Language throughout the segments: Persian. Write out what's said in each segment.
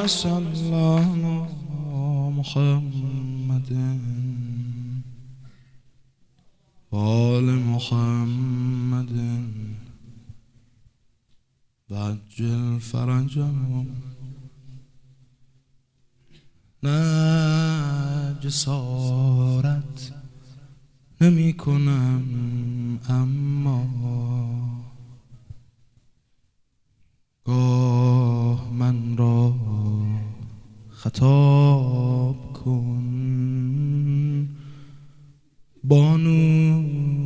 اللهم صل على محمد وآل محمد وعجل فرجهم. نه جسارت نمی کنم اما گاه من را خطاب کن بانو.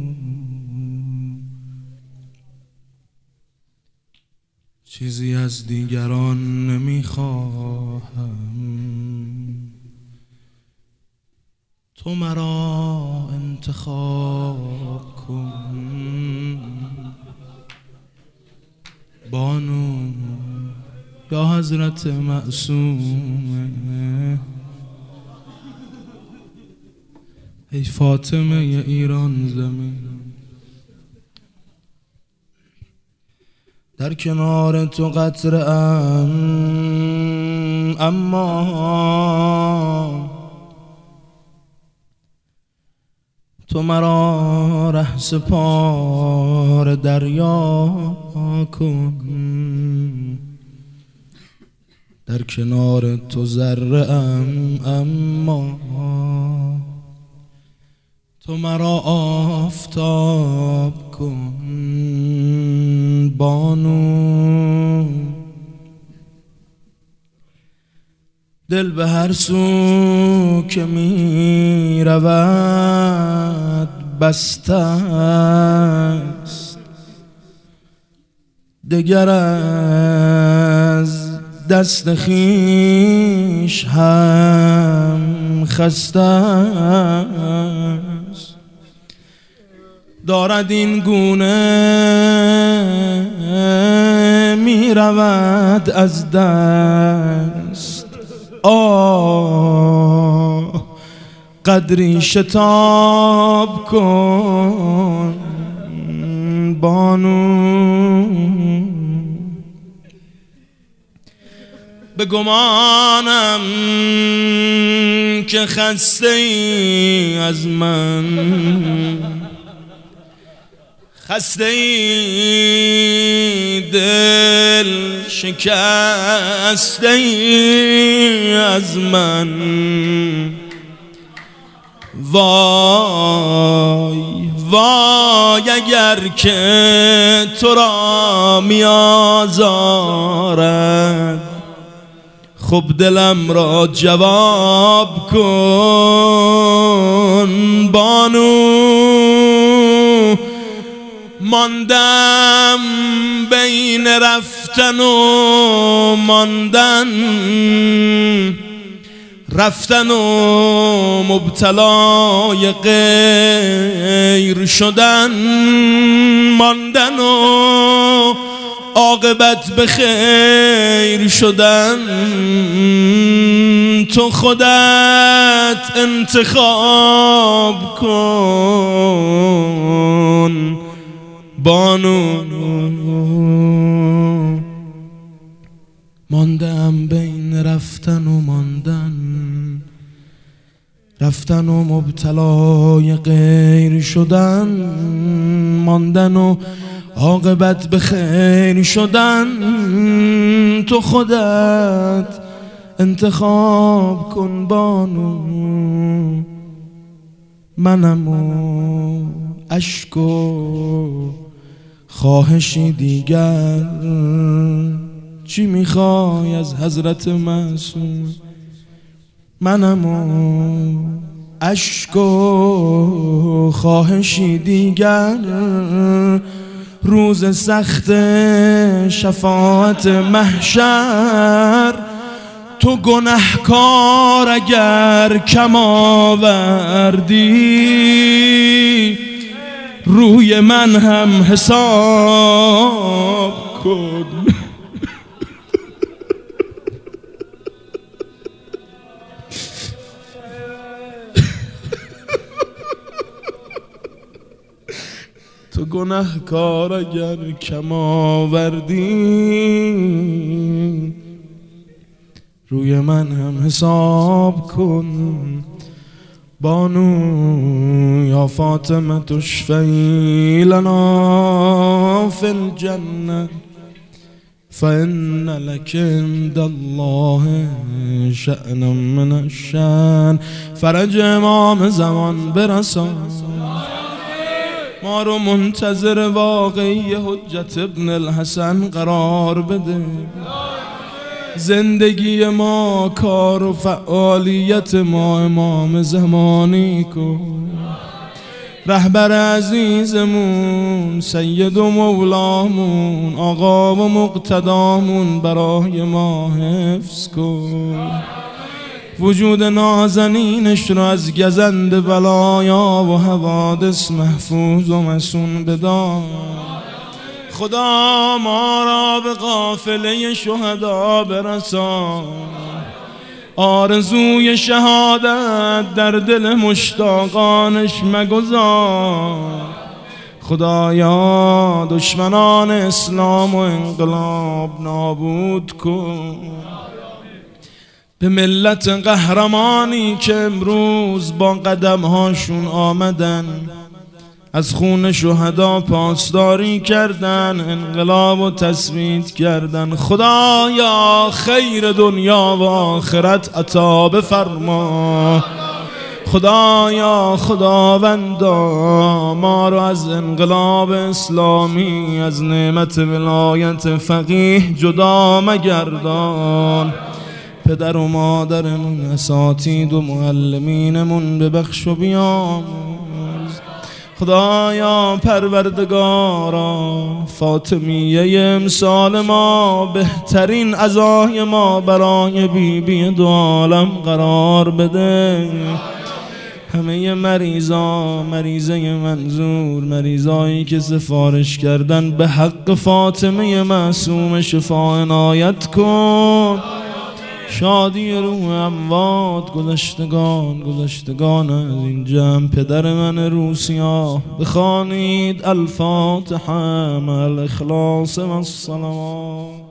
چیزی از دیگران نمیخواهم، تو مرا انتخاب کن بانو. یا حضرت معصومه، ای فاطمه ایران زمین، در کنار تو قطره ام اما تو مرا ره سپار دریا کن. در کنار تو ذره ام اما تو مرا آفتاب کن بانو. دل به هر سو که می رود بسته است، دگر از دست خویش هم خسته است. دارد این گونه می رود از دست، قدری شتاب کن بانو. به گمانم که خسته ای از من، خسته ای دل شکسته ای از من. وای وای اگر که تو را می آزارد، خب دلم را جواب کن بانو. ماندم بین رفتن و ماندن، رفتن و مبتلای غیر شدن، ماندن و عاقبت به خیر شدن. تو خودت انتخاب کن بانو. ماندم بین رفتن و ماندن، رفتن و مبتلای غیر شدن، ماندن و عاقبت به خیر شدن. تو خودت انتخاب کن بانو. منم و اشک و خواهشی دیگر، چی میخوای از حضرت معصوم؟ منم و اشک و خواهشی دیگر، روز سخت شفاعت محشر. تو گنهکار اگر کم آوردی، روی من هم حساب کن. تو گنهکار اگر کم آوردی، روی من هم حساب کن بانو یا فاطمه تشفعی لنا فی الجنه فإن لك عند الله شأن من الشأن. فرج امام زمان برسان، ما رو منتظر واقعی حجت ابن الحسن قرار بده. زندگی ما کار و فعالیت ما امام زمانی کن. رهبر عزیزمون سید و مولامون آقا و مقتدامون برای ما حفظ کن. وجود نازنینش رو از گزند بلایا و حوادث محفوظ و مسون بدار. خدا ما را به قافله شهدا برسان. آرزوی شهادت در دل مشتاقانش مگذار. خدایا دشمنان اسلام و انقلاب نابود کن. به ملت قهرمانی که امروز با قدمهاشون آمدن، از خون شهدا پاسداری کردن، انقلاب و تثبیت کردن، خدایا خیر دنیا و آخرت عطا بفرما. خدایا خداوندا ما رو از انقلاب اسلامی، از نعمت ولایت فقیه جدا مگردان. پدر و مادرمون، اساتید و معلمینمون ببخش و بیامرز. خدایا پروردگارا فاطمیه امسال ما بهترین عزای ما برای بیبی دو عالم قرار بده. همه مریضه منظور، مریضایی که سفارش کردن، به حق فاطمه معصوم شفا عنایت کن. شادی روح اموات، گذشتگان از این جمع پدر من روسیا بخوانید الفاتحه مع الاخلاص و الصلوات.